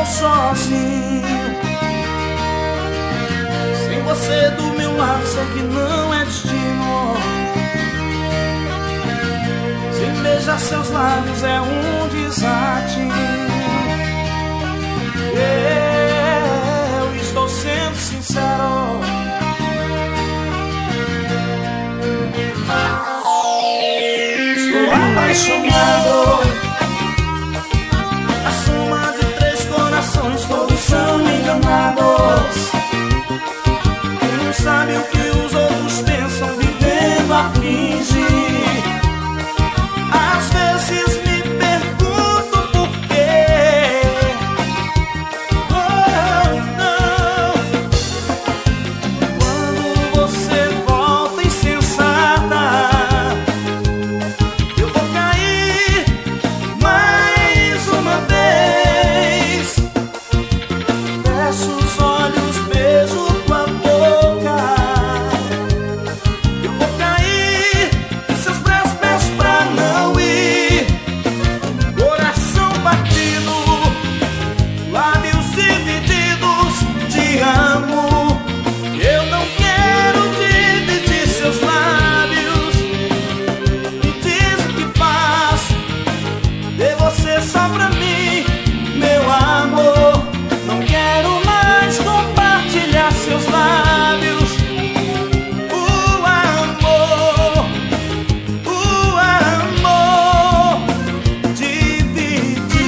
sozinho. Sem você do meu lado, sei que não é destino. Sem beijar seus lábios é um desatino. Eu estou sendo sincero. Estou apaixonado. A soma de 3 corações, todos são enganados. Quem não sabe o que os outros pensam, vivendo a fingir. Às vezes me pergunto por quê. Oh, não. Quando você volta insensata, eu vou cair mais uma vez. Fecho os olhos, beijo tua boca. Eu vou cair em seus braços, peço pra não ir. Coração partido, lábios divididos, te amo. Eu não quero dividir seus lábios. Me diz o que faço, dê você só pra mim, meu amor. Não quero mais compartilhar seus lábios. O amor dividido.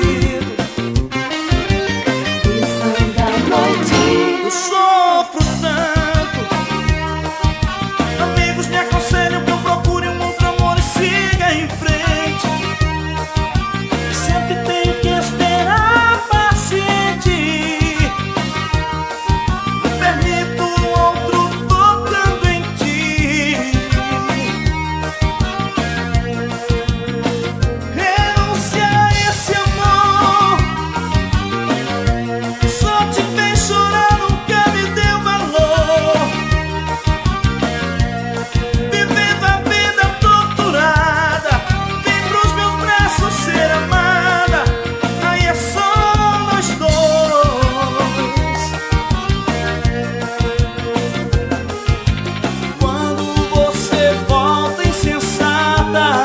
Eu sofro tanto. Amigos me aconselham que eu procure um outro amor e siga em frente. Sempre tenho que esperar paciente. Não permito outro tocando em ti. Renuncia a esse amor que só te fez chorar, nunca me deu valor. Vivendo a vida torturada, vem pros meus braços ser amada. Aí é só nós dois. Quando você volta insensata,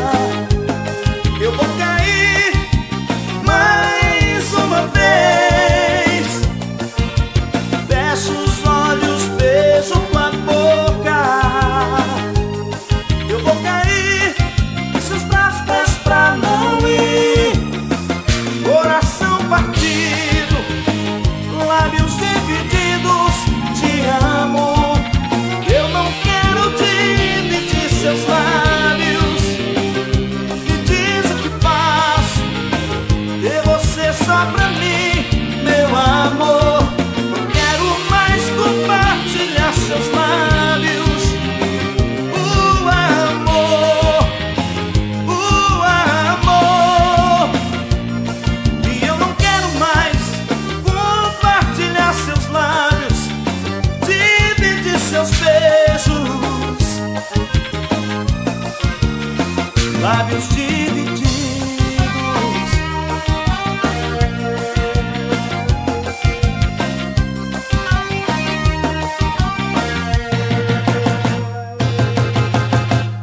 eu vou cair mais uma vez. Fecho os olhos, beijo tua boca. Eu vou cair em seus braços, peço pra não ir. Coração partido, lábios divididos, te amo. Eu não quero dividir seus lábios. Me diz o que faço, dê você só pra mim, meu amor. Não quero mais compartilhar seus lábios. O amor. E eu não quero mais compartilhar seus lábios, dividir seus beijos. Lábios de